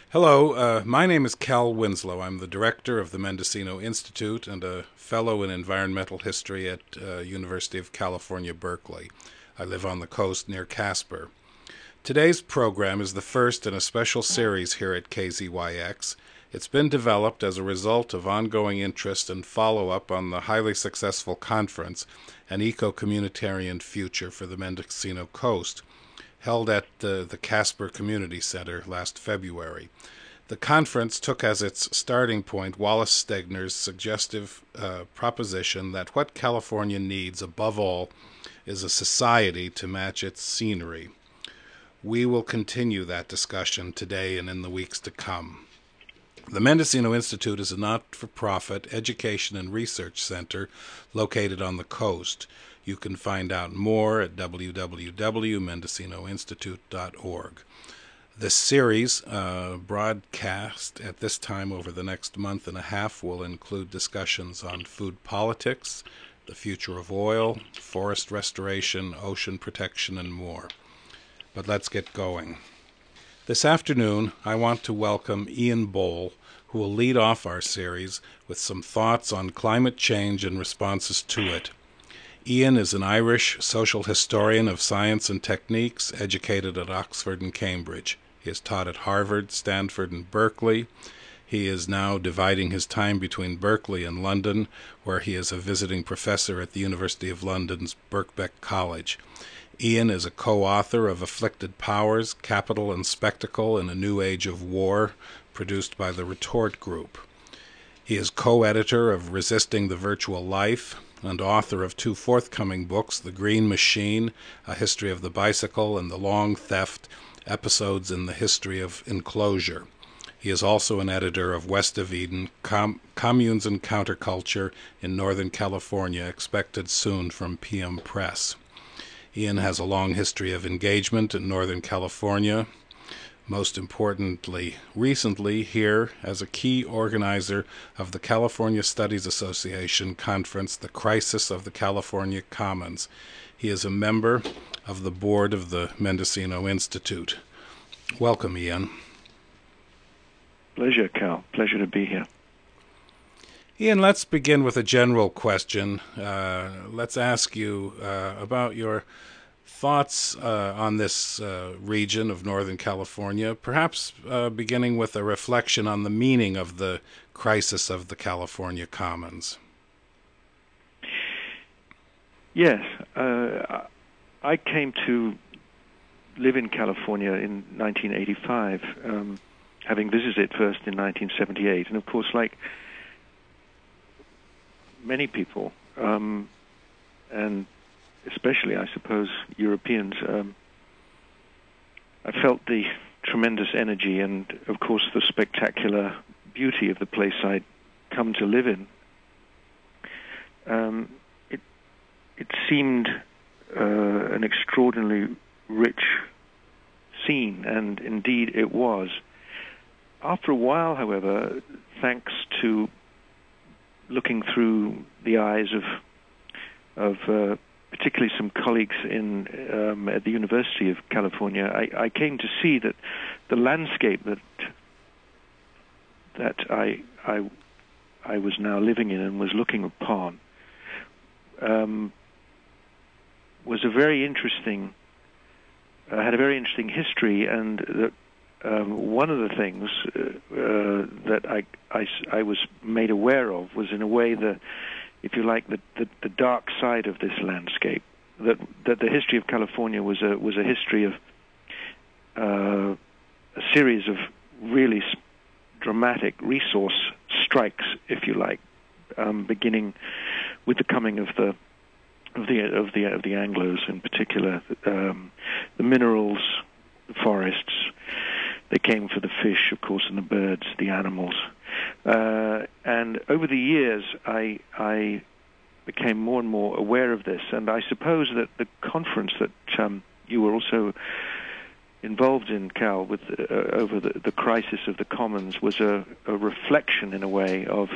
Hello, my name is Cal Winslow. I'm the director of the Mendocino Institute and a fellow in environmental history at University of California, Berkeley. I live on the coast near Casper. Today's program is the first in a special series here at KZYX. It's been developed as a result of ongoing interest and follow-up on the highly successful conference, An Eco-Communitarian Future for the Mendocino Coast, held at the Casper Community Center last February. The conference took as its starting point Wallace Stegner's suggestive proposition that what California needs above all is a society to match its scenery. We will continue that discussion today and in the weeks to come. The Mendocino Institute is a not-for-profit education and research center located on the coast. You can find out more at www.mendocinoinstitute.org. This series, broadcast at this time over the next month and a half, will include discussions on food politics, the future of oil, forest restoration, ocean protection, and more. But let's get going. This afternoon, I want to welcome Ian Boll, who will lead off our series with some thoughts on climate change and responses to it. Ian is an Irish social historian of science and techniques, educated at Oxford and Cambridge. He has taught at Harvard, Stanford, and Berkeley. He is now dividing his time between Berkeley and London, where he is a visiting professor at the University of London's Birkbeck College. Ian is a co-author of Afflicted Powers, Capital and Spectacle in a New Age of War, produced by the Retort Group. He is co-editor of Resisting the Virtual Life and author of two forthcoming books, The Green Machine, A History of the Bicycle, and The Long Theft, Episodes in the History of Enclosure. He is also an editor of West of Eden, Communes and Counterculture in Northern California, expected soon from PM Press. Ian has a long history of engagement in Northern California, most importantly, recently here as a key organizer of the California Studies Association conference, The Crisis of the California Commons. He is a member of the board of the Mendocino Institute. Welcome, Ian. Pleasure, Cal. Pleasure to be here. Ian, let's begin with a general question. Let's ask you about your thoughts on this region of Northern California, perhaps beginning with a reflection on the meaning of the crisis of the California Commons. Yes, I came to live in California in 1985, having visited first in 1978. And of course, like many people, and especially, I suppose, Europeans, I felt the tremendous energy and, of course, the spectacular beauty of the place I'd come to live in. It seemed an extraordinarily rich scene, and indeed it was. After a while, however, thanks to looking through the eyes of particularly some colleagues at the University of California, I came to see that the landscape that I was now living in and was looking upon was a very interesting, had a very interesting history, and that one of the things that I was made aware of was, in a way, if you like, the dark side of this landscape. That the history of California was a history of a series of really dramatic resource strikes, if you like, beginning with the coming of the Anglos, in particular, the minerals, the forests. They came for the fish, of course, and the birds, the animals. And over the years, I became more and more aware of this. And I suppose that the conference that you were also involved in, Cal, with over the crisis of the commons, was a reflection, in a way, of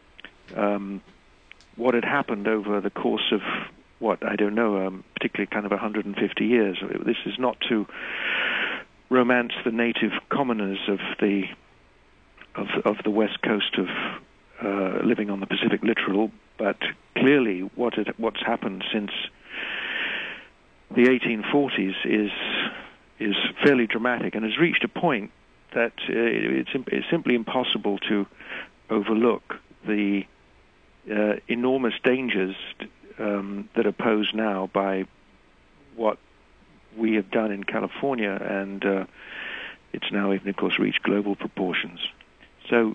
what had happened over the course of, particularly kind of 150 years. This is not to romance the native commoners of the west coast of living on the Pacific littoral, but clearly what's happened since the 1840s is fairly dramatic and has reached a point that it's simply impossible to overlook the enormous dangers that are posed now by what we have done in California, and it's now even, of course, reached global proportions. So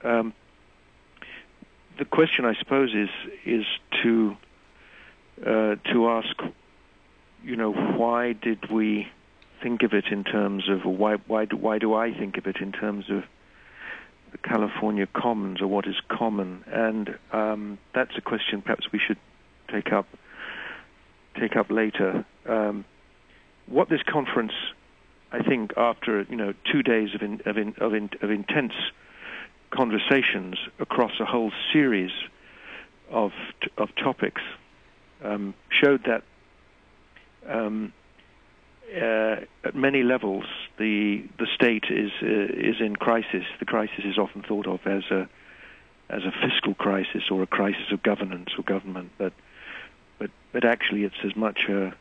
the question, I suppose, is to ask, why did we think of it in terms of, or why do I think of it in terms of the California Commons, or what is common? And that's a question perhaps we should take up later. What this conference, I think, after 2 days of intense conversations across a whole series of topics, showed that at many levels the state is in crisis. The crisis is often thought of as a fiscal crisis or a crisis of governance or government, but actually it's as much a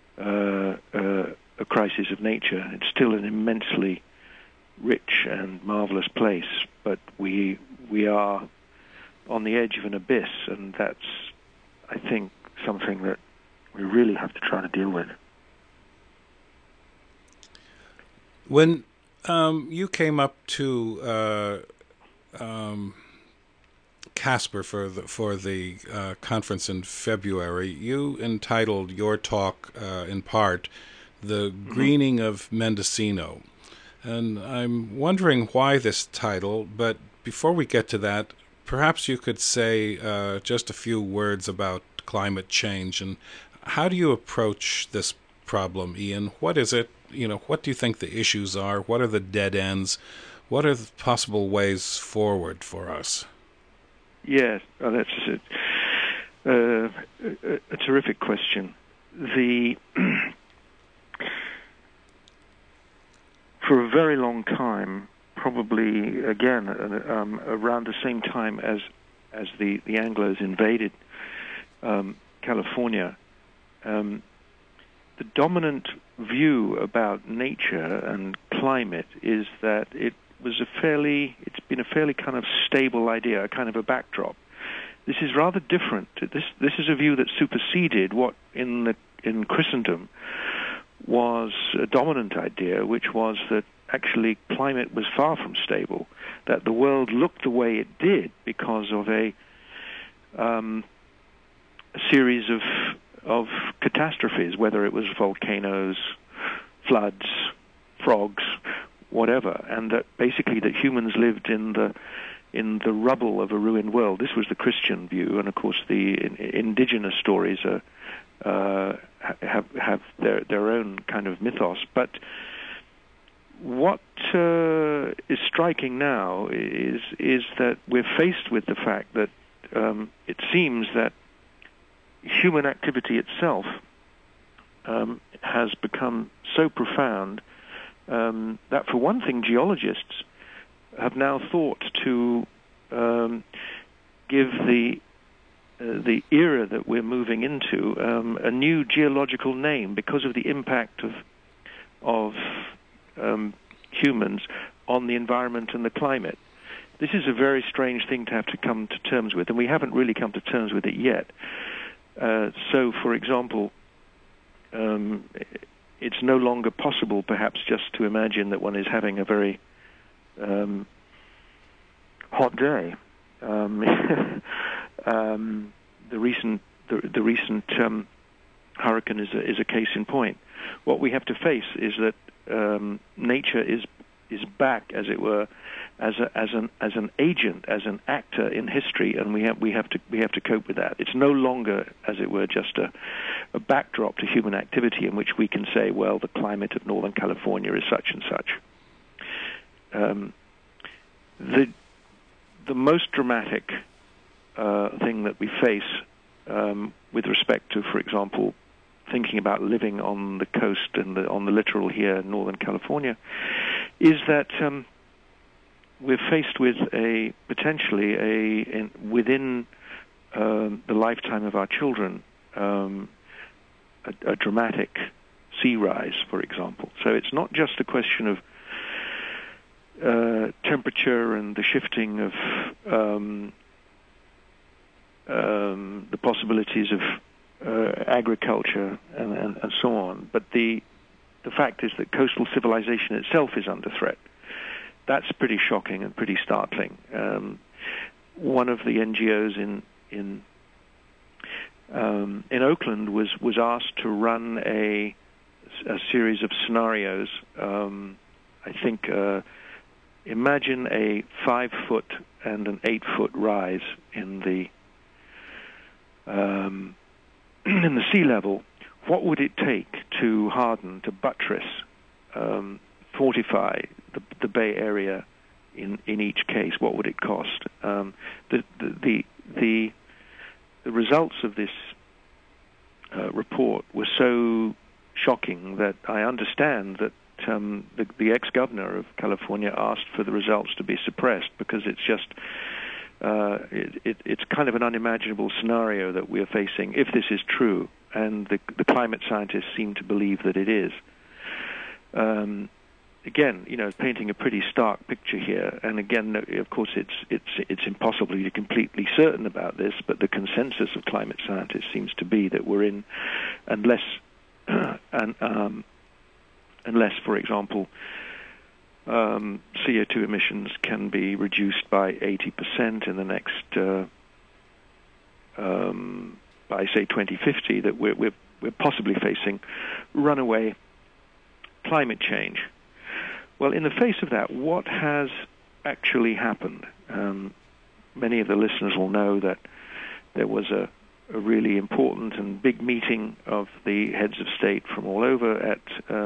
crisis of nature. It's still an immensely rich and marvelous place, but we are on the edge of an abyss, and that's, I think, something that we really have to try to deal with. When you came up to Casper for the conference in February, you entitled your talk in part "The Greening of Mendocino," and I'm wondering why this title. But before we get to that, perhaps you could say just a few words about climate change, and how do you approach this problem, Ian? What is it? What do you think the issues are? What are the dead ends? What are the possible ways forward for us? Yes, that's a terrific question. For a very long time, probably again around the same time as the Anglos invaded California, the dominant view about nature and climate is that it's been a fairly kind of stable idea, a kind of a backdrop. This is rather different. This is a view that superseded what in Christendom was a dominant idea, which was that actually climate was far from stable, that the world looked the way it did because of a series of catastrophes, whether it was volcanoes, floods, frogs, whatever, and that basically that humans lived in the rubble of a ruined world. This was the Christian view, and of course the indigenous stories have their own kind of mythos. But what is striking now is that we're faced with the fact that it seems that human activity itself has become so profound that, for one thing, geologists have now thought to give the era that we're moving into a new geological name because of the impact of humans on the environment and the climate. This is a very strange thing to have to come to terms with, and we haven't really come to terms with it yet. So, for example, it's no longer possible, perhaps, just to imagine that one is having a very hot day. The recent hurricane is a case in point. What we have to face is that nature is back, as it were, as an agent, as an actor in history, and we have to cope with that. It's no longer, as it were, just a backdrop to human activity in which we can say, well, the climate of Northern California is such and such. The most dramatic thing that we face with respect to, for example, thinking about living on the coast and on the littoral here in Northern California, is that we're faced with potentially within the lifetime of our children, a dramatic sea rise, for example. So it's not just a question of temperature and the shifting of the possibilities of agriculture and so on, but the fact is that coastal civilization itself is under threat. That's pretty shocking and pretty startling. One of the NGOs in Oakland was asked to run a series of scenarios. I think imagine a 5-foot and an 8-foot rise in the sea level. What would it take to harden, to buttress, fortify the Bay Area in each case? What would it cost? The results of this report were so shocking that I understand that the ex-governor of California asked for the results to be suppressed, because it's just it's kind of an unimaginable scenario that we're facing if this is true, and the climate scientists seem to believe that it is. Again, painting a pretty stark picture here, and again, of course, it's impossible to be completely certain about this, but the consensus of climate scientists seems to be that we're in, unless, for example, CO2 emissions can be reduced by 80% in the next, by say 2050, that we're possibly facing runaway climate change. Well, in the face of that, what has actually happened? Many of the listeners will know that there was a really important and big meeting of the heads of state from all over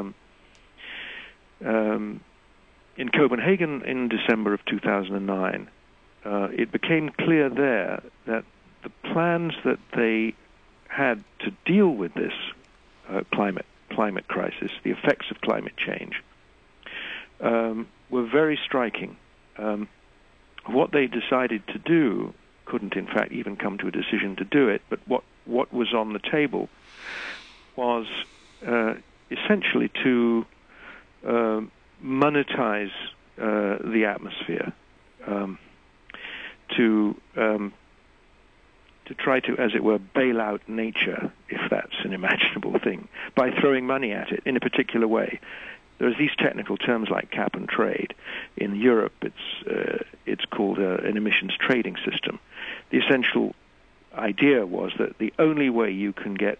in Copenhagen in December of 2009. It became clear there that the plans that they had to deal with this climate crisis, the effects of climate change, were very striking. What they decided to do couldn't, in fact, even come to a decision to do it, but what was on the table was essentially to monetize the atmosphere, to try to, as it were, bail out nature, if that's an imaginable thing, by throwing money at it in a particular way. There's these technical terms like cap and trade. In Europe, it's called an emissions trading system. The essential idea was that the only way you can get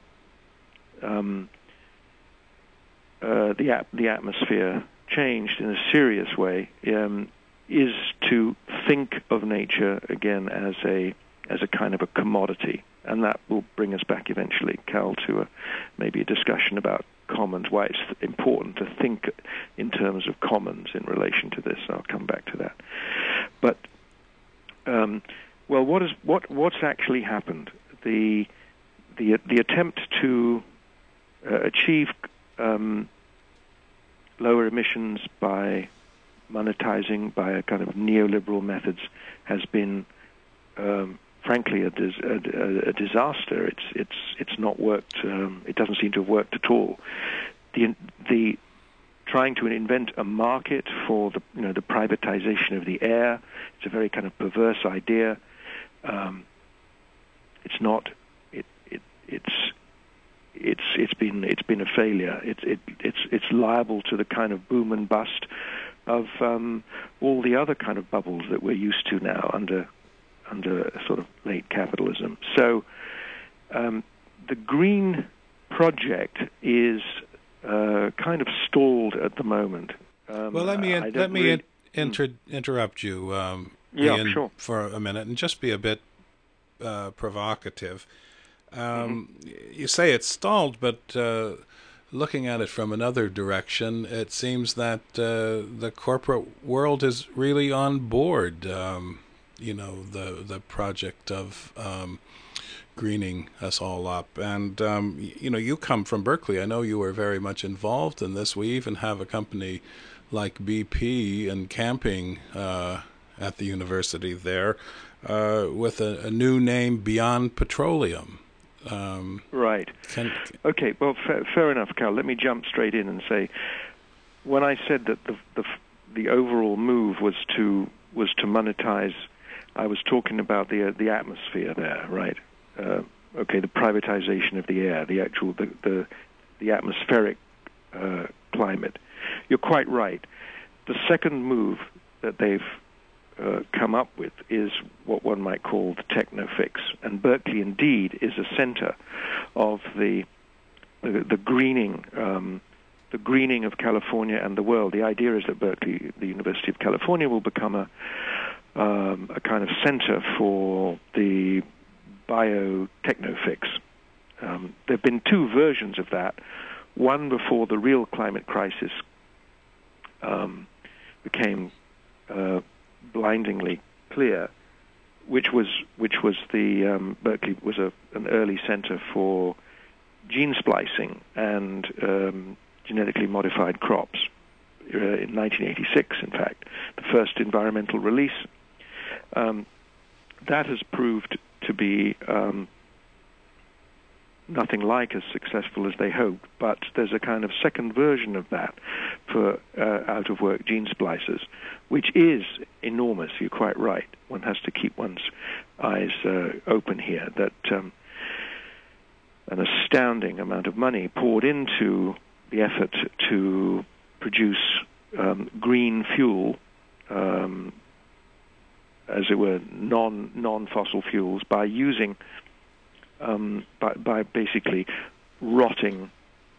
the atmosphere changed in a serious way is to think of nature again as a kind of a commodity, and that will bring us back eventually, Cal, to maybe a discussion about commons, why it's important to think in terms of commons in relation to this. I'll come back to that. But well, what's actually happened? The attempt to achieve lower emissions by monetizing by a kind of neoliberal methods has been, frankly, a disaster. It's not worked. It doesn't seem to have worked at all. The trying to invent a market for the privatization of the air. It's a very kind of perverse idea. It's not. It's been a failure. It's liable to the kind of boom and bust of all the other kind of bubbles that we're used to now under sort of late capitalism. So the green project is kind of stalled at the interrupt you, Ian, sure, for a minute, and just be a bit provocative. You say it's stalled, but looking at it from another direction, it seems that the corporate world is really on board. The project of greening us all up. And, you come from Berkeley. I know you were very much involved in this. We even have a company like BP and camping at the university there with a new name, Beyond Petroleum. Right. Okay, well, fair enough, Cal. Let me jump straight in and say, when I said that the overall move was to monetize, I was talking about the atmosphere there, right? Okay, the privatization of the air, the actual the atmospheric climate. You're quite right. The second move that they've come up with is what one might call the techno-fix, and Berkeley indeed is a center of the greening. The greening of California and the world. The idea is that Berkeley, the University of California, will become a kind of center for the biotechnofix. There have been two versions of that. One before the real climate crisis became blindingly clear, which was the Berkeley was an early center for gene splicing and genetically modified crops in 1986, in fact, the first environmental release. That has proved to be nothing like as successful as they hoped, but there's a kind of second version of that for out-of-work gene splicers, which is enormous. You're quite right. One has to keep one's eyes open here, that an astounding amount of money poured into the effort to produce green fuel, as it were, non-fossil fuels, by using by basically rotting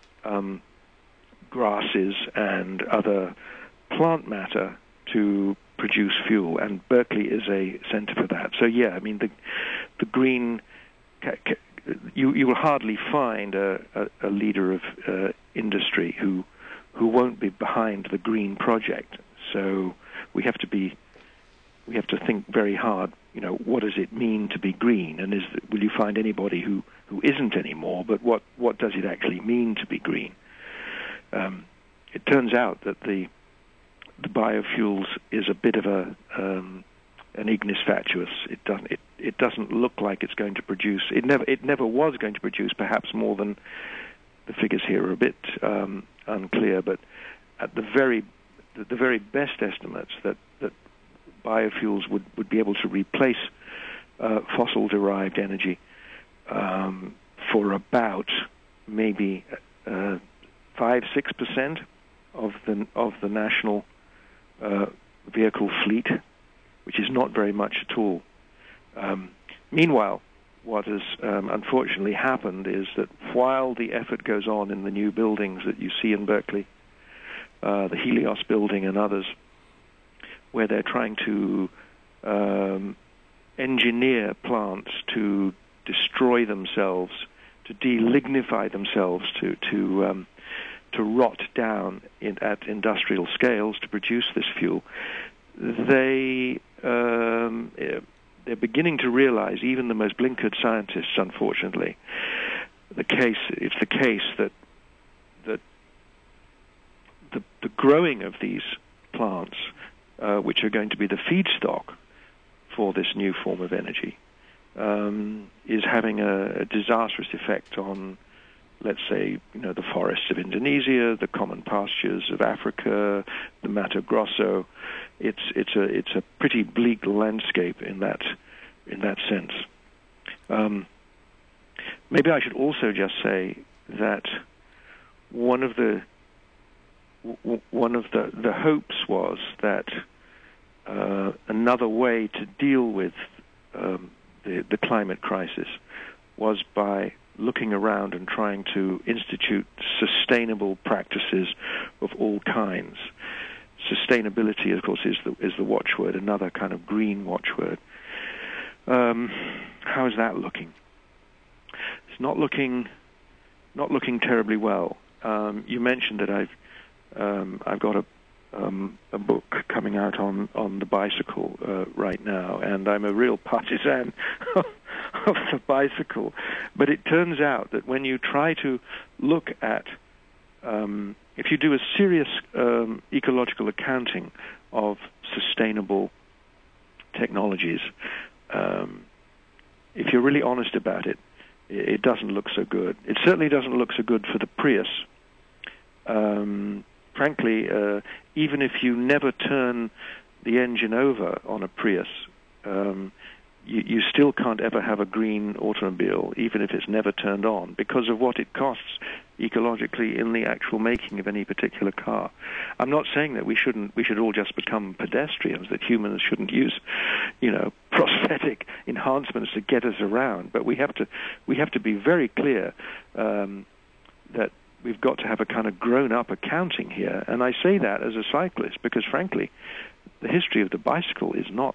grasses and other plant matter to produce fuel, and Berkeley is a center for that. So yeah, I mean the green. You will hardly find a leader of industry who won't be behind the green project. So we have to think very hard. What does it mean to be green? And will you find anybody who isn't anymore? But what does it actually mean to be green? It turns out that the biofuels is a bit of an ignis fatuus. It doesn't look like it's going to produce. It never was going to produce perhaps more than, the figures here are a bit unclear, but at the very best estimates that biofuels would be able to replace fossil-derived energy for about maybe 5-6% of the national vehicle fleet, which is not very much at all. Meanwhile, what has unfortunately happened is that while the effort goes on in the new buildings that you see in Berkeley, the Helios building and others, where they're trying to engineer plants to destroy themselves, to delignify themselves, to rot down at industrial scales to produce this fuel, they're beginning to realize, even the most blinkered scientists, unfortunately, it's the case that the growing of these plants, which are going to be the feedstock for this new form of energy, is having a disastrous effect on, let's say, the forests of Indonesia, the common pastures of Africa, the Mato Grosso. It's a pretty bleak landscape in that sense. Maybe I should also just say that one of the hopes was that another way to deal with the climate crisis was by looking around and trying to institute sustainable practices of all kinds. Sustainability, of course, is the watchword, another kind of green watchword. How is that looking? It's not looking terribly well. You mentioned that I've got a book coming out on the bicycle right now, and I'm a real partisan of the bicycle. But it turns out that when you try to look at, if you do a serious ecological accounting of sustainable technologies, if you're really honest about it, it doesn't look so good. It certainly doesn't look so good for the Prius. Frankly, even if you never turn the engine over on a Prius, you still can't ever have a green automobile, even if it's never turned on, because of what it costs ecologically in the actual making of any particular car. I'm not saying that we should all just become pedestrians, that humans shouldn't use, prosthetic enhancements to get us around, but we have to be very clear that we've got to have a kind of grown-up accounting here. And I say that as a cyclist because, frankly, the history of the bicycle is not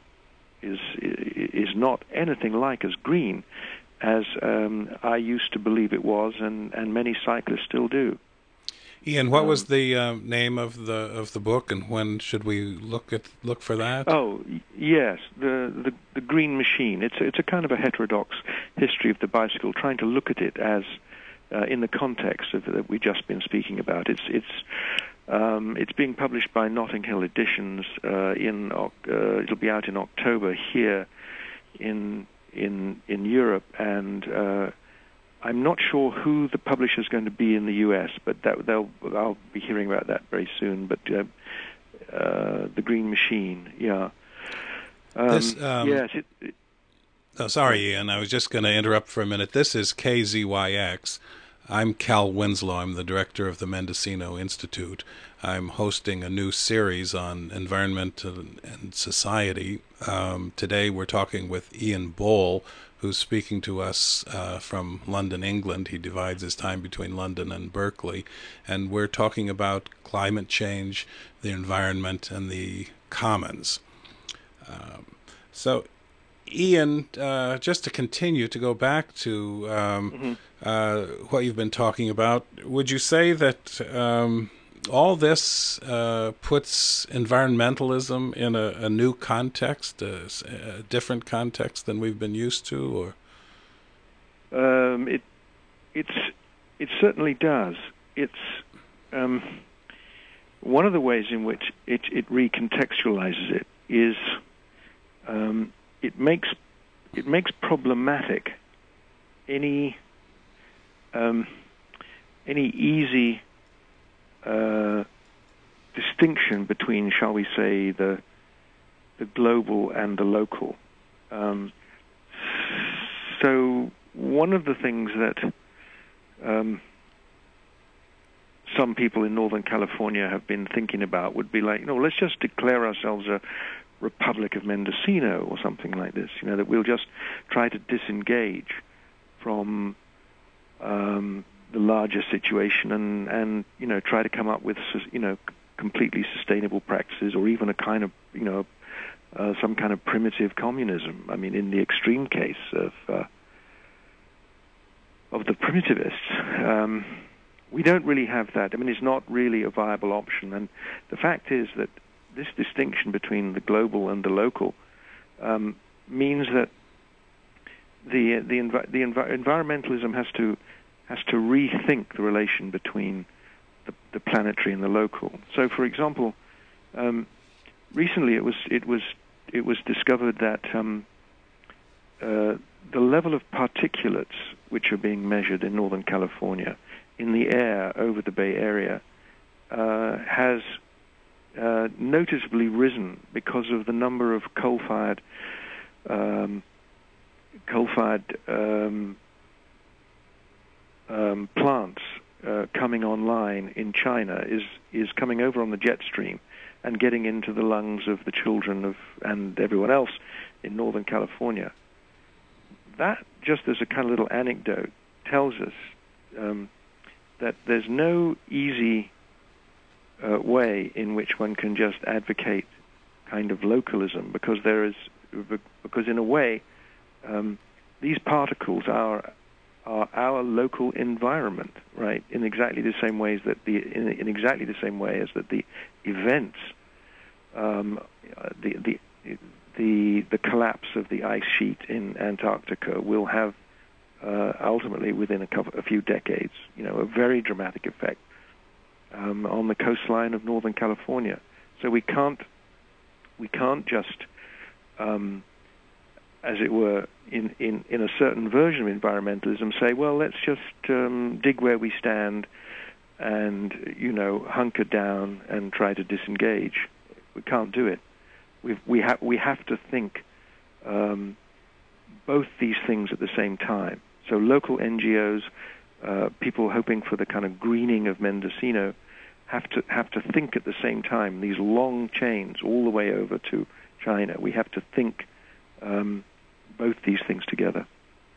anything like as green as I used to believe it was, and many cyclists still do. Ian, what was the name of the book, and when should we look for that? Oh, yes, the Green Machine. It's a kind of a heterodox history of the bicycle, trying to look at it as in the context of that we've just been speaking about. It's being published by Notting Hill Editions. It'll be out in October here in Europe, and I'm not sure who the publisher is going to be in the U.S., but I'll be hearing about that very soon. But the Green Machine, yeah. Yes. Oh, sorry, Ian. I was just going to interrupt for a minute. This is KZYX. I'm Cal Winslow. I'm the director of the Mendocino Institute. I'm hosting a new series on environment and society. Today we're talking with Ian Boll, who's speaking to us from London, England. He divides his time between London and Berkeley. And we're talking about climate change, the environment, and the commons. So, Ian, just to continue, to go back to what you've been talking about, would you say that all this puts environmentalism in a new context, a different context than we've been used to, or? It certainly does. It's one of the ways in which it recontextualizes it is it makes problematic any easy distinction between, shall we say, the global and the local. So one of the things that some people in Northern California have been thinking about would be like, let's just declare ourselves a Republic of Mendocino or something like this, that we'll just try to disengage from the larger situation and try to come up with completely sustainable practices, or even a kind of some kind of primitive communism. I mean, in the extreme case of the primitivists, we don't really have that. I mean, it's not really a viable option. And the fact is that this distinction between the global and the local means that the environmentalism has to rethink the relation between the planetary and the local. So, for example, recently it was discovered that the level of particulates which are being measured in Northern California in the air over the Bay Area has noticeably risen because of the number of coal-fired plants coming online in China is coming over on the jet stream and getting into the lungs of the children and everyone else in Northern California. That, just as a kind of little anecdote, tells us that there's no easy way in which one can just advocate kind of localism, because in a way these particles are our local environment, right? In exactly the same ways that in exactly the same way as that the events, the collapse of the ice sheet in Antarctica will have ultimately, within a few decades, a very dramatic effect on the coastline of Northern California. So we can't just, as it were, in a certain version of environmentalism, say, well, let's just dig where we stand and hunker down and try to disengage. We can't do it. We have to think both these things at the same time. So local NGOs, people hoping for the kind of greening of Mendocino, have to think at the same time. These long chains all the way over to China. We have to think both these things together.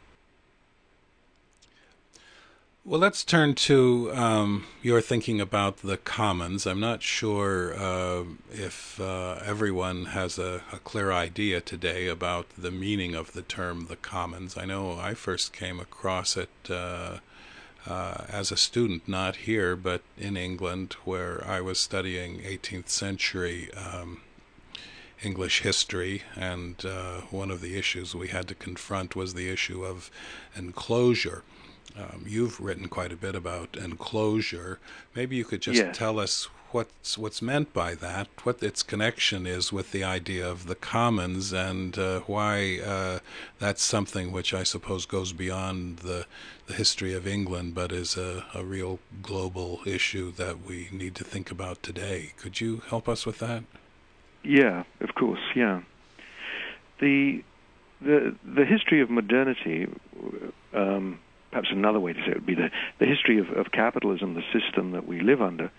Well, let's turn to your thinking about the commons. I'm not sure if everyone has a clear idea today about the meaning of the term the commons. I know I first came across it as a student, not here, but in England, where I was studying 18th century English history, and one of the issues we had to confront was the issue of enclosure. You've written quite a bit about enclosure. Maybe you could just tell us what's meant by that, what its connection is with the idea of the commons, and why that's something which I suppose goes beyond the history of England, but is a real global issue that we need to think about today. Could you help us with that? Yeah, of course. Yeah, the history of modernity. Perhaps another way to say it would be the history of capitalism, the system that we live under,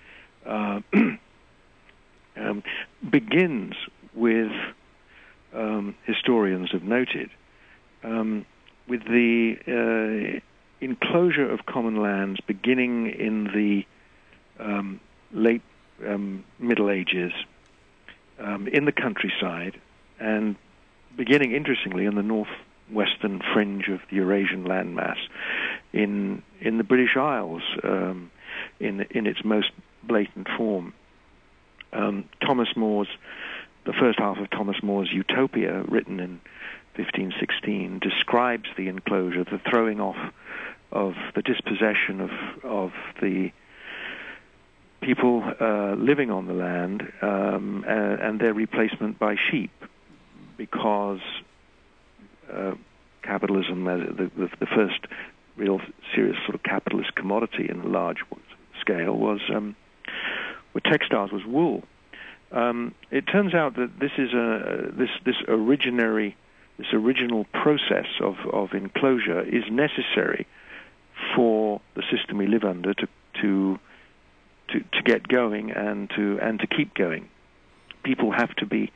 begins with, historians have noted, with the enclosure of common lands beginning in the late Middle Ages in the countryside, and beginning, interestingly, in the northwestern fringe of the Eurasian landmass, in the British Isles, in its most blatant form. The first half of Thomas More's Utopia, written in 1516, describes the enclosure, the throwing off of the dispossession of the people living on the land and their replacement by sheep, because capitalism, the first real serious sort of capitalist commodity in a large scale, was textiles, was wool. It turns out that this is this original process of enclosure is necessary for the system we live under to get going and to keep going. People have to be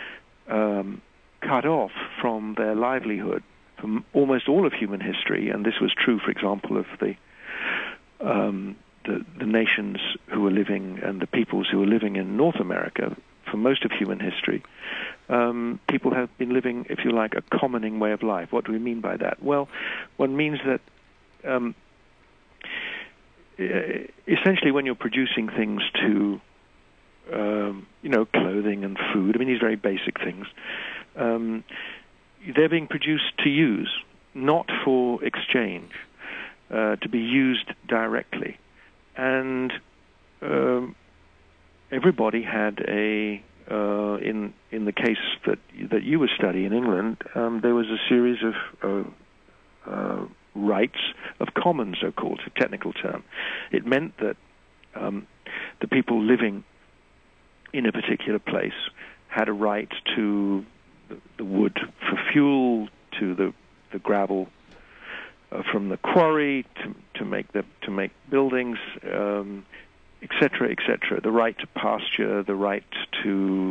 cut off from their livelihood from almost all of human history, and this was true, for example, of the nations who were living and the peoples who were living in North America. For most of human history, people have been living, if you like, a commoning way of life. What do we mean by that? Well, one means that essentially when you're producing things to, clothing and food, I mean, these very basic things, they're being produced to use, not for exchange, to be used directly. And everybody had in the case that you were studying in England, there was a series of rights of commons, so-called, a technical term. It meant that the people living in a particular place had a right to the wood for fuel, to the gravel from the quarry to make buildings, etc., etc. The right to pasture, the right to,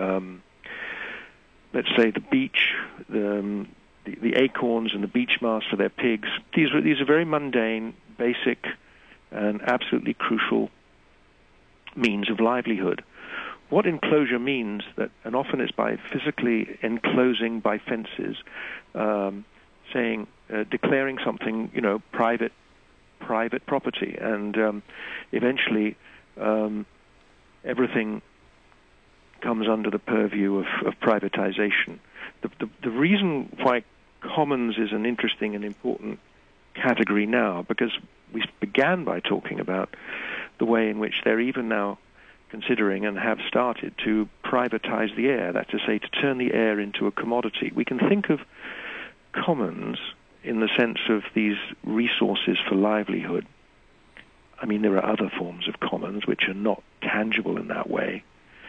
let's say, the beach, the acorns and the beech mast for their pigs. These are very mundane, basic, and absolutely crucial means of livelihood. What enclosure means, and often it's by physically enclosing by fences, saying, declaring something, private property, and eventually everything comes under the purview of privatization. the reason why commons is an interesting and important category now, because we began by talking about the way in which they're even now considering and have started to privatize the air, that's to say, to turn the air into a commodity. We can think of commons in the sense of these resources for livelihood. I mean, there are other forms of commons which are not tangible in that way,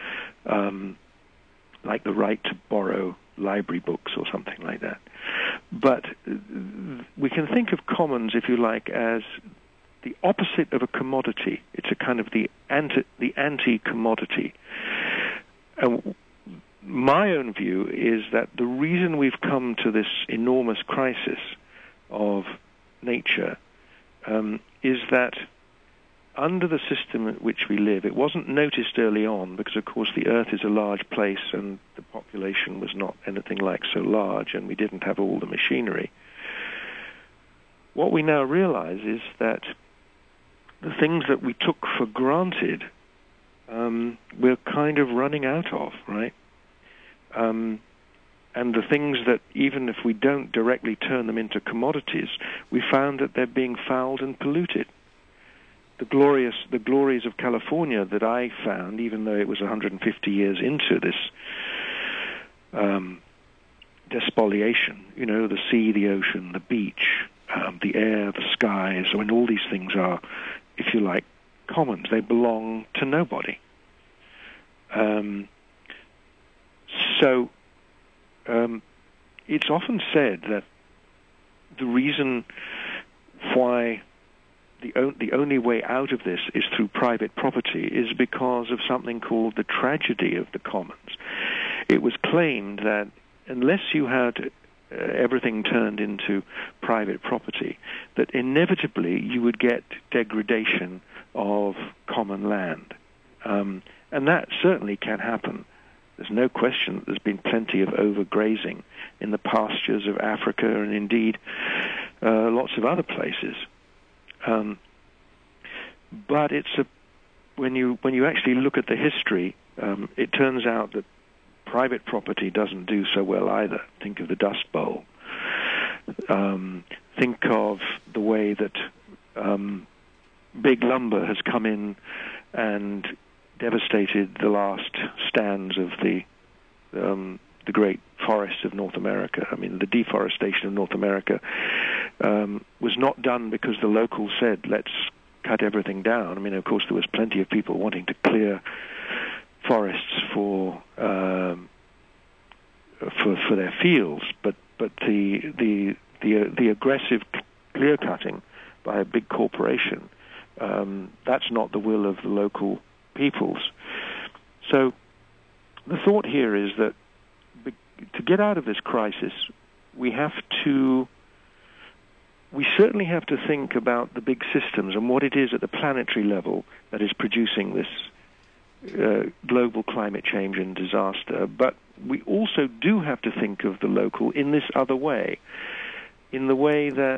like the right to borrow library books or something like that. But we can think of commons, if you like, as the opposite of a commodity. It's a kind of the anti-commodity. And my own view is that the reason we've come to this enormous crisis of nature is that under the system in which we live, it wasn't noticed early on because, of course, the Earth is a large place and the population was not anything like so large and we didn't have all the machinery. What we now realize is that the things that we took for granted, we're kind of running out of, right? And the things that, even if we don't directly turn them into commodities, we found that they're being fouled and polluted. The glories of California that I found, even though it was 150 years into this despoliation, you know, the sea, the ocean, the beach, the air, the skies, when all these things are, if you like, commons, they belong to nobody. So it's often said that the reason why the only way out of this is through private property is because of something called the tragedy of the commons. It was claimed that unless you had everything turned into private property, that inevitably you would get degradation of common land. And that certainly can happen. There's no question that there's been plenty of overgrazing in the pastures of Africa and indeed lots of other places. But when you actually look at the history, it turns out that private property doesn't do so well either. Think of the Dust Bowl. Think of the way that big lumber has come in and devastated the last stands of the great forests of North America. I mean, the deforestation of North America was not done because the locals said, let's cut everything down. I mean, of course, there was plenty of people wanting to clear forests for their fields, but the aggressive clear cutting by a big corporation, that's not the will of the local peoples. So the thought here is that to get out of this crisis, we certainly have to think about the big systems and what it is at the planetary level that is producing this global climate change and disaster. But we also do have to think of the local in this other way, in the way that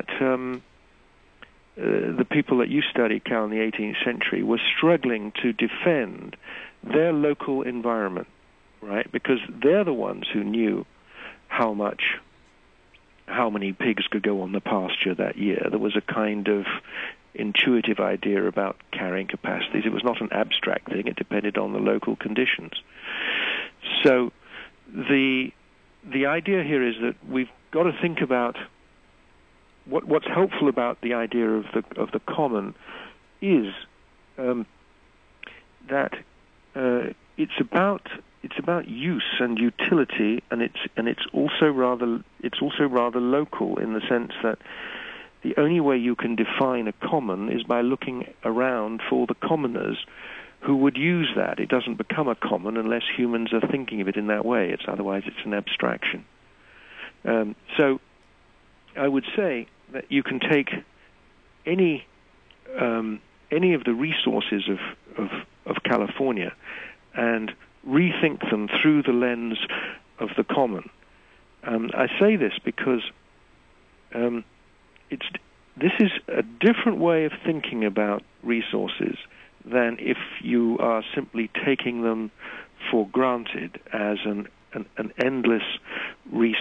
the people that you studied, Cal, in the 18th century were struggling to defend their local environment, right? Because they're the ones who knew how many pigs could go on the pasture that year. There was a kind of intuitive idea about carrying capacities. It was not an abstract thing. It depended on the local conditions. So the idea here is that we've got to think about what's helpful about the idea of the common is that it's about use and utility, and it's also rather local in the sense that the only way you can define a common is by looking around for the commoners who would use that. It doesn't become a common unless humans are thinking of it in that way. Otherwise it's an abstraction. So I would say that you can take any of the resources of California and rethink them through the lens of the common. I say this because this is a different way of thinking about resources than if you are simply taking them for granted as an endless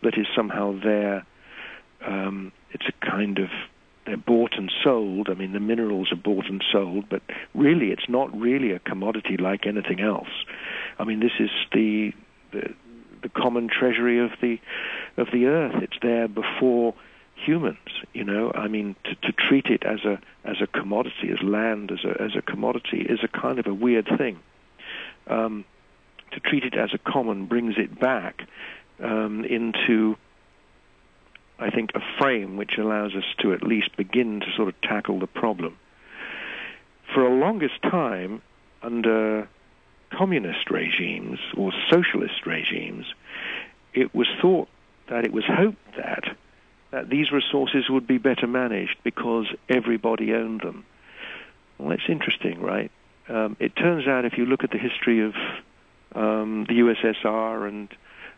that is somehow there. It's a kind of, they're bought and sold. I mean, the minerals are bought and sold, but really it's not really a commodity like anything else. I mean, this is the common treasury of the earth. It's there before humans, you know. I mean, to treat it as a commodity, as land as a commodity, is a kind of a weird thing. To treat it as a common brings it back into, I think, a frame which allows us to at least begin to sort of tackle the problem. For a longest time, under communist regimes or socialist regimes, it was thought that, it was hoped that these resources would be better managed because everybody owned them. Well, that's interesting, right? It turns out, if you look at the history of the USSR and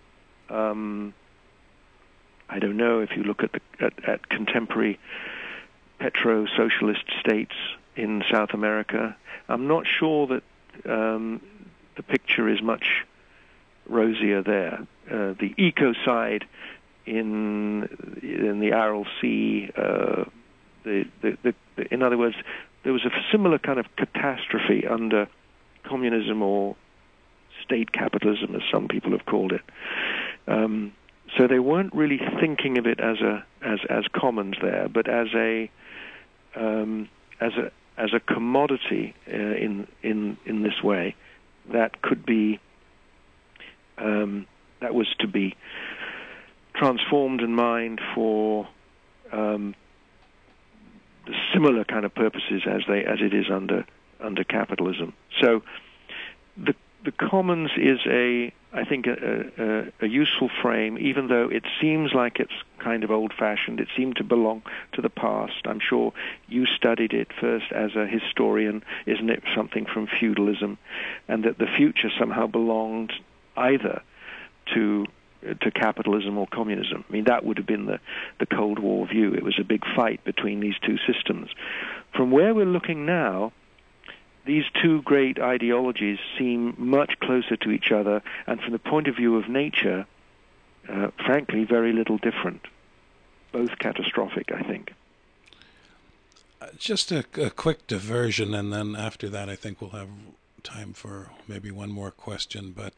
I don't know, if you look at contemporary petro-socialist states in South America, I'm not sure that the picture is much rosier there. The ecocide in the Aral Sea, in other words, there was a similar kind of catastrophe under communism, or state capitalism, as some people have called it. So they weren't really thinking of it as commons there, but as a commodity in this way that could be that was to be transformed and mined for the similar kind of purposes as it is under capitalism. So the commons is I think a useful frame, even though it seems like it's kind of old-fashioned. It seemed to belong to the past. I'm sure you studied it first as a historian, isn't it, something from feudalism, and that the future somehow belonged either to capitalism or communism. I mean, that would have been the Cold War view. It was a big fight between these two systems. From where we're looking now, these two great ideologies seem much closer to each other, and from the point of view of nature, frankly, very little different. Both catastrophic, I think. Just a quick diversion, and then after that I think we'll have time for maybe one more question. But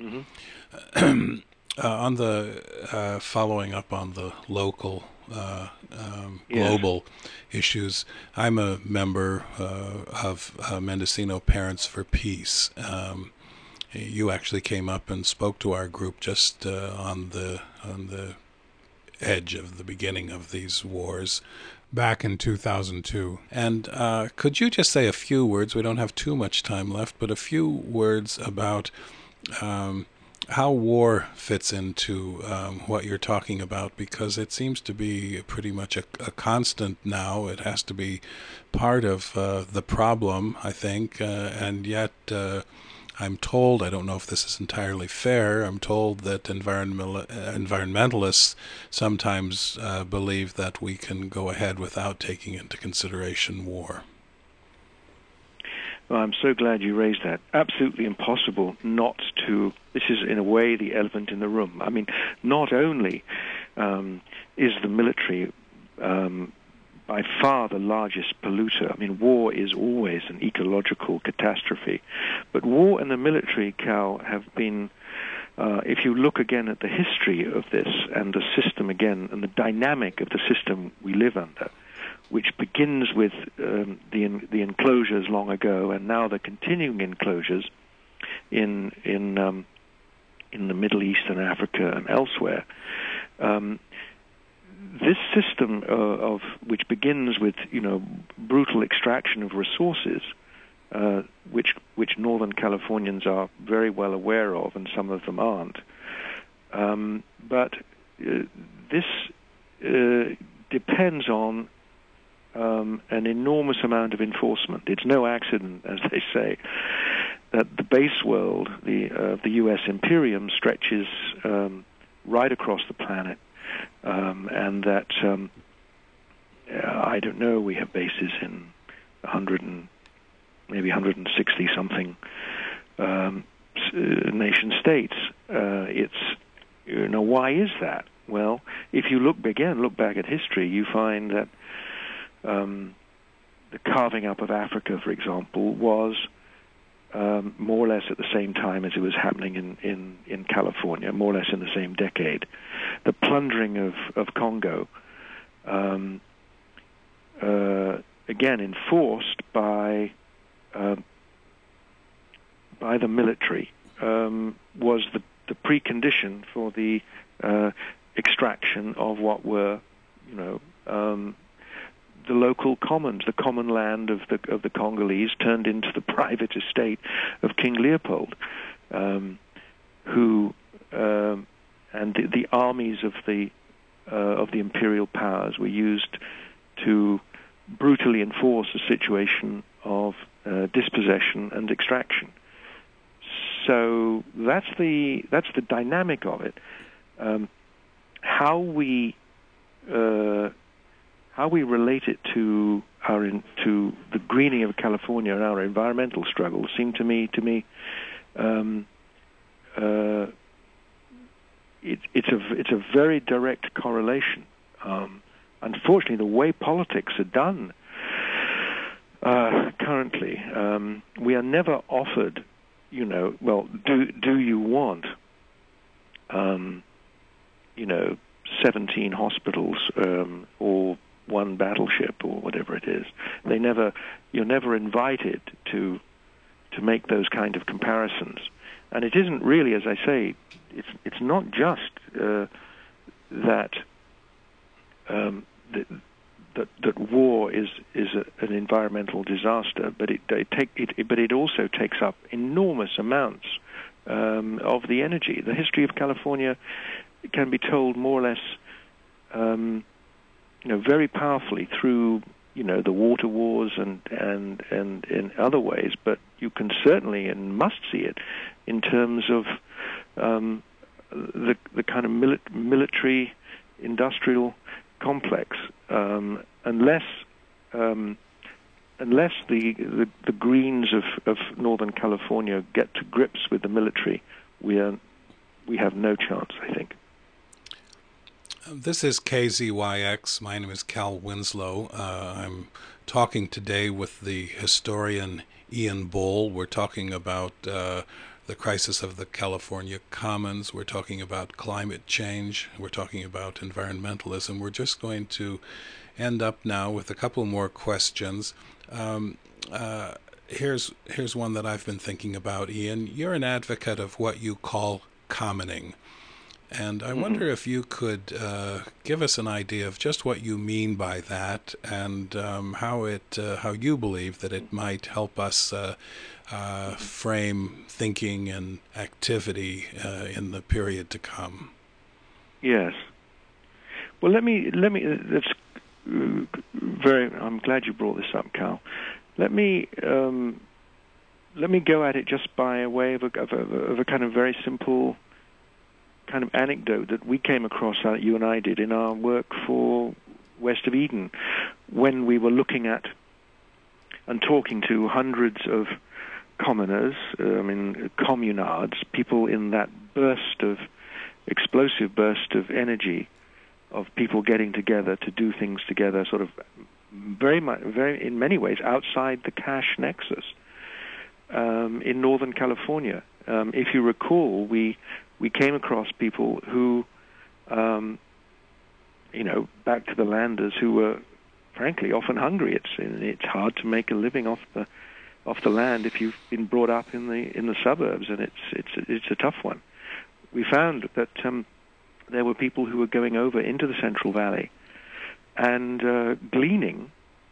on the following up on the local global issues, I'm a member of Mendocino Parents for Peace. You actually came up and spoke to our group just on the edge of the beginning of these wars back in 2002. And could you just say a few words, we don't have too much time left, but a few words about how war fits into what you're talking about, because it seems to be pretty much a constant now. It has to be part of the problem, I think, and yet I'm told, I don't know if this is entirely fair, I'm told that environmentalists sometimes believe that we can go ahead without taking into consideration war. Well, I'm so glad you raised that. Absolutely impossible not to. This is, in a way, the elephant in the room. I mean, not only is the military by far the largest polluter. I mean, war is always an ecological catastrophe. But war and the military, Cal, have been, if you look again at the history of this and the system again, and the dynamic of the system we live under, which begins with the enclosures long ago, and now the continuing enclosures in the Middle East and Africa and elsewhere. This system of which begins with brutal extraction of resources, which Northern Californians are very well aware of, and some of them aren't. But this depends on an enormous amount of enforcement. It's no accident, as they say, that the base world, the U.S. Imperium, stretches right across the planet, and that I don't know. We have bases in 100 and maybe 160 something nation states. It's why is that? Well, if you look back at history, you find that the carving up of Africa, for example, was more or less at the same time as it was happening in California, more or less in the same decade. The plundering of Congo, again enforced by the military, was the precondition for the extraction of what were, the local commons, the common land of the Congolese, turned into the private estate of King Leopold, who and the armies of the imperial powers were used to brutally enforce a situation of dispossession and extraction. So that's the dynamic of it. How we relate it to the greening of California and our environmental struggles seem to me it's a very direct correlation. Unfortunately, the way politics are done currently, we are never offered, do you want 17 hospitals or one battleship or whatever it is. You're never invited to make those kind of comparisons. And it isn't really, as I say, it's not just that war is an environmental disaster, but it also takes up enormous amounts of the energy. The history of California can be told more or less, very powerfully through the water wars and in other ways. But you can certainly and must see it in terms of the kind of military industrial complex. Unless the Greens of Northern California get to grips with the military, we have no chance, I think. This is KZYX. My name is Cal Winslow. I'm talking today with the historian Ian Bull. We're talking about the crisis of the California Commons. We're talking about climate change. We're talking about environmentalism. We're just going to end up now with a couple more questions. Here's one that I've been thinking about, Ian. You're an advocate of what you call commoning. And I wonder if you could give us an idea of just what you mean by that, and how you believe that it might help us frame thinking and activity in the period to come. Yes. Well, let me. That's I'm glad you brought this up, Cal. Let me go at it just by way of a kind of very simple kind of anecdote that we came across, that you and I did in our work for West of Eden, when we were looking at and talking to hundreds of commoners, communards, people in that explosive burst of energy of people getting together to do things together, sort of very in many ways outside the cash nexus in Northern California. If you recall, we came across people who, back to the landers, who were frankly often hungry. It's hard to make a living off the land if you've been brought up in the suburbs, and it's a tough one. We found that there were people who were going over into the Central Valley and gleaning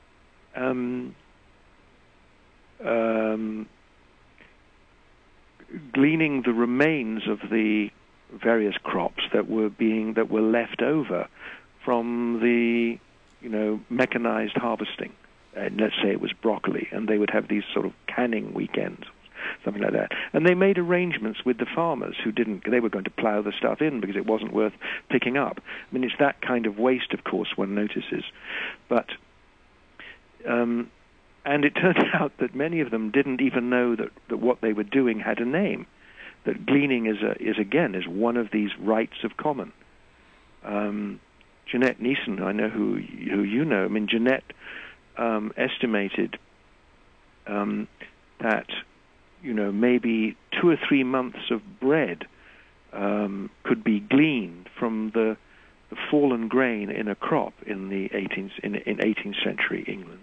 the remains of the various crops that were left over from the mechanized harvesting. Let's say it was broccoli, and they would have these sort of canning weekends, something like that. And they made arrangements with the farmers who they were going to plow the stuff in because it wasn't worth picking up. I mean, it's that kind of waste, of course, one notices. But and it turned out that many of them didn't even know that what they were doing had a name. That gleaning is one of these rights of common. Jeanette Neeson, I know who you know. I mean, Jeanette estimated that maybe 2 or 3 months of bread could be gleaned from the fallen grain in a crop in the 18th century England.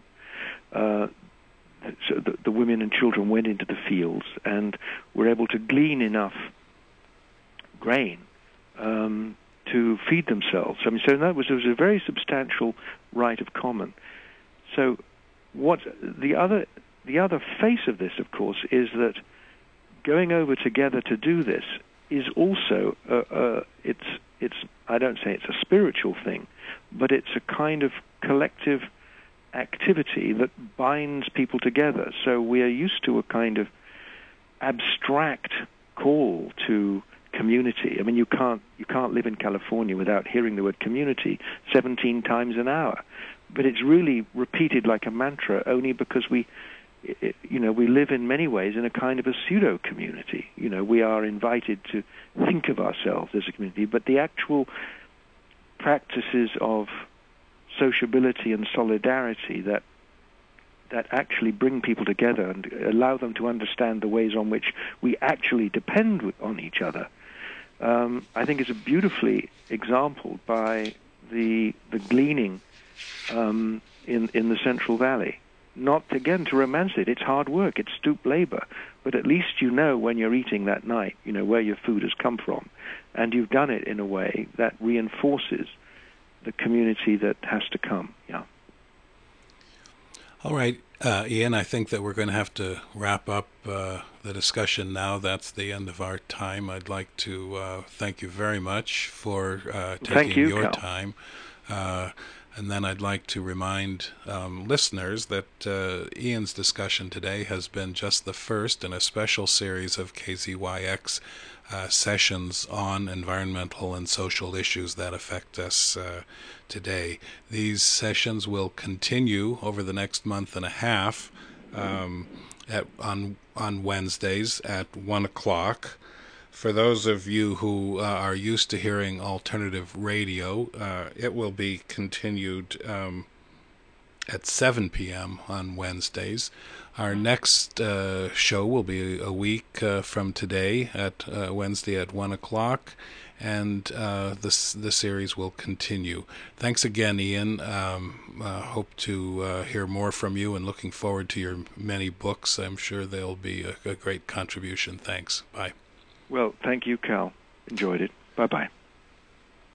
So the women and children went into the fields and were able to glean enough grain to feed themselves. I mean, so it was a very substantial right of common. So what the other face of this, of course, is that going over together to do this is also it's I don't say it's a spiritual thing, but it's a kind of collective activity that binds people together. So we are used to a kind of abstract call to community. I mean, you can't live in California without hearing the word community 17 times an hour, but it's really repeated like a mantra only because we live in many ways in a kind of a pseudo community. We are invited to think of ourselves as a community, but the actual practices of sociability and solidarity that actually bring people together and allow them to understand the ways on which we actually depend on each other, I think is beautifully exemplified by the gleaning in the Central Valley. Not, again, to romance it. It's hard work. It's stoop labor. But at least when you're eating that night, where your food has come from. And you've done it in a way that reinforces the community that has to come. Yeah. All right, Ian, I think that we're going to have to wrap up the discussion now. That's the end of our time. I'd like to thank you very much for taking your time. And then I'd like to remind listeners that Ian's discussion today has been just the first in a special series of KZYX sessions on environmental and social issues that affect us today. These sessions will continue over the next month and a half on Wednesdays at 1 o'clock. For those of you who are used to hearing alternative radio, it will be continued at 7 p.m. on Wednesdays. Our next show will be a week from today at Wednesday at 1 o'clock, and the series will continue. Thanks again, Ian. Hope to hear more from you, and looking forward to your many books. I'm sure they'll be a great contribution. Thanks. Bye. Well, thank you, Cal. Enjoyed it. Bye-bye.